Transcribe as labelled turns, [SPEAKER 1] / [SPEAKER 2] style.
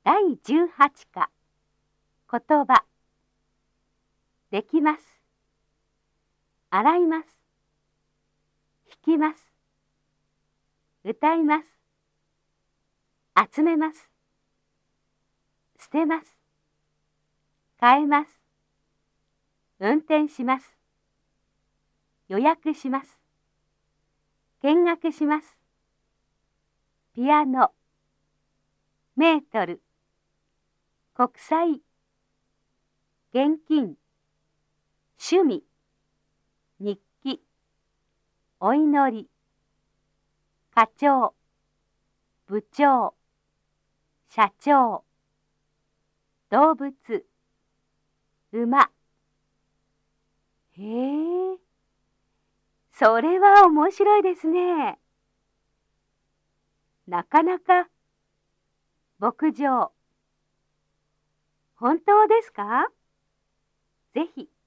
[SPEAKER 1] 第18課言葉できます洗います弾きます歌います集めます捨てます変えます運転します予約します見学しますピアノメートル国際現金趣味日記お祈り課長部長社長動物馬へえ、それは面白いですね。なかなか牧場本当ですか？ぜひ